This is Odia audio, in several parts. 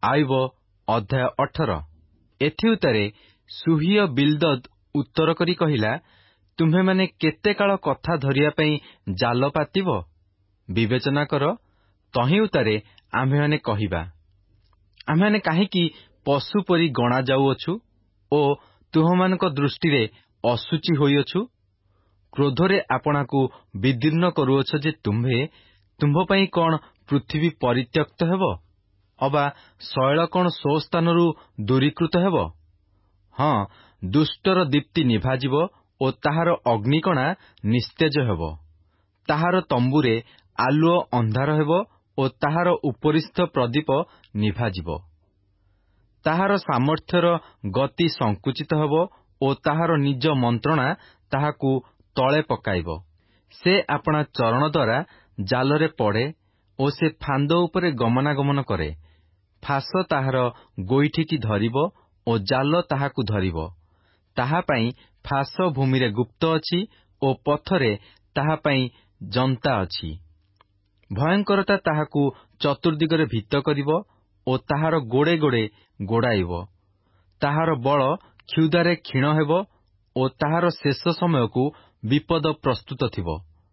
ଆଇବ ଅଧ୍ୟାୟ 18। ଏଥି ଉତ୍ତାରେ ସୁହିୟ ବିଲ୍ଦଦ୍ ଉତ୍ତର କରି କହିଲା, ତୁମ୍ଭେମାନେ କେତେ କାଳ କଥା ଧରିବା ପାଇଁ ଜାଲ ପାତିବ? ବିବେଚନା କର। ତହିଁ ଉତ୍ତାରେ ଆମ୍ଭେମାନେ କହିବା, ଆମ୍ଭେମାନେ କାହିଁକି ପଶୁ ପରି ଗଣା ଯାଉଅଛୁ ଓ ତୁମ୍ଭମାନଙ୍କ ଦୃଷ୍ଟିରେ ଅଶୁଚି ହୋଇଅଛୁ? କ୍ରୋଧରେ ଆପଣାକୁ ବିଦୀର୍ଣ୍ଣ କରୁଅଛ ଯେ ତୁମ୍ଭ ପାଇଁ କଣ ପୃଥିବୀ ପରିତ୍ୟକ୍ତ ହେବ? ଅବା ଶୈଳ କଣ ସ୍ୱସ୍ଥାନରୁ ଦୂରୀକୃତ ହେବ? ହଁ, ଦୁଷ୍ଟର ଦୀପ୍ତି ନିଭାଯିବ ଓ ତାହାର ଅଗ୍ନିକଣା ନିସ୍ତେଜ ହେବ। ତାହାର ତମ୍ବୁରେ ଆଲୁଅ ଅନ୍ଧାର ହେବ ଓ ତାହାର ଉପରିସ୍ଥ ପ୍ରଦୀପ ନିଭାଯିବ। ତାହାର ସାମର୍ଥ୍ୟର ଗତି ସଙ୍କୁଚିତ ହେବ ଓ ତାହାର ନିଜ ମନ୍ତ୍ରଣା ତାହାକୁ ତଳେ ପକାଇବ। ସେ ଆପଣା ଚରଣ ଦ୍ୱାରା ଜାଲରେ ପଡ଼େ ଓ ସେ ଫାନ୍ଦ ଉପରେ ଗମନାଗମନ କରେ। ଫାଶ ତାହାର ଗୋଇଠିକି ଧରିବ ଓ ଜାଲ ତାହାକୁ ଧରିବ। ତାହା ପାଇଁ ଫାଶ ଭୂମିରେ ଗୁପ୍ତ ଅଛି ଓ ପଥରେ ତାହା ପାଇଁ ଜନ୍ତା ଅଛି। ଭୟଙ୍କରତା ତାହାକୁ ଚତୁର୍ଦ୍ଦିଗରେ ଭୀତ କରିବ ଓ ତାହାର ଗୋଡ଼େ ଗୋଡ଼େ ଗୋଡ଼ାଇବ। ତାହାର ବଳ କ୍ଷୁଧାରେ କ୍ଷୀଣ ହେବ ଓ ତାହାର ଶେଷ ସମୟକୁ ବିପଦ ପ୍ରସ୍ତୁତ ଥିବ।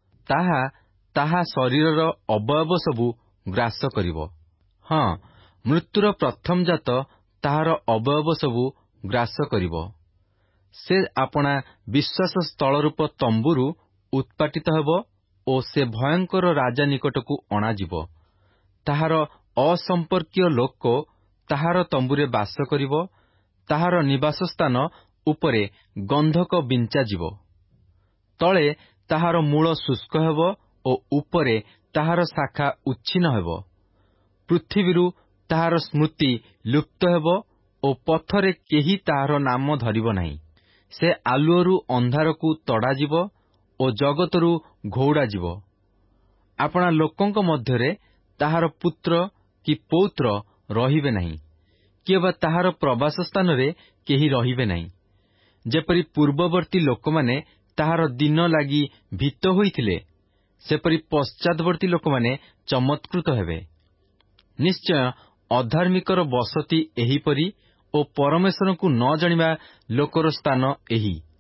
ତାହା ଶରୀରର ଅବୟବ ସବୁ ଗ୍ରାସ କରିବ। ହଁ, ମୃତ୍ୟୁର ପ୍ରଥମଜାତ ତାହାର ଅବୟବ ସବୁ ଗ୍ରାସ କରିବ। ସେ ଆପଣା ବିଶ୍ୱାସ ସ୍ଥଳରୂପ ତମ୍ବୁରୁ ଉତ୍ପାଟିତ ହେବ ଓ ସେ ଭୟଙ୍କର ରାଜା ନିକଟକୁ ଅଣାଯିବ। ତାହାର ଅସମ୍ପର୍କୀୟ ଲୋକ ତାହାର ତମ୍ବୁରେ ବାସ କରିବ। ତାହାର ନିବାସସ୍ଥାନ ଉପରେ ଗନ୍ଧକ ବିଞ୍ଚାଯିବ। ତଳେ ତାହାର ମୂଳ ଶୁଷ୍କ ହେବ ଓ ଉପରେ ତାହାର ଶାଖା ଉଚ୍ଛିନ୍ନ ହେବ। ପୃଥିବୀରୁ ତାହାର ସ୍ମୃତି ଲୁପ୍ତ ହେବ ଓ ପଥରେ କେହି ତାହାର ନାମ ଧରିବ ନାହିଁ। ସେ ଆଲୁଅରୁ ଅନ୍ଧାରକୁ ତଡ଼ାଯିବ ଓ ଜଗତରୁ ଘଉଡ଼ାଯିବ। ଆପଣା ଲୋକଙ୍କ ମଧ୍ୟରେ ତାହାର ପୁତ୍ର କି ପୌତ୍ର ରହିବେ ନାହିଁ, କି ବା ତାହାର ପ୍ରବାସ ସ୍ଥାନରେ କେହି ରହିବେ ନାହିଁ। ଯେପରି ପୂର୍ବବର୍ତ୍ତୀ ଲୋକମାନେ ତାହାର ଦିନ ଲାଗି ଭୀତ ହୋଇଥିଲେ, ସେପରି ପଶ୍ଚାତବର୍ତ୍ତୀ ଲୋକମାନେ ଚମତ୍କୃତ ହେବେ। ନିଶ୍ଚୟ ଅଧାର୍ମିକର ବସତି ଏହିପରି ଓ ପରମେଶ୍ୱରଙ୍କୁ ନ ଜାଣିବା ଲୋକର ସ୍ଥାନ ଏହି।